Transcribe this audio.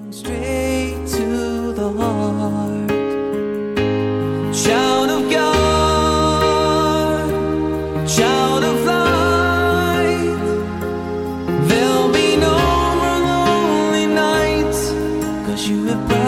Straight to the heart. Child of God, child of light. There'll be no more lonely nights, 'cause you have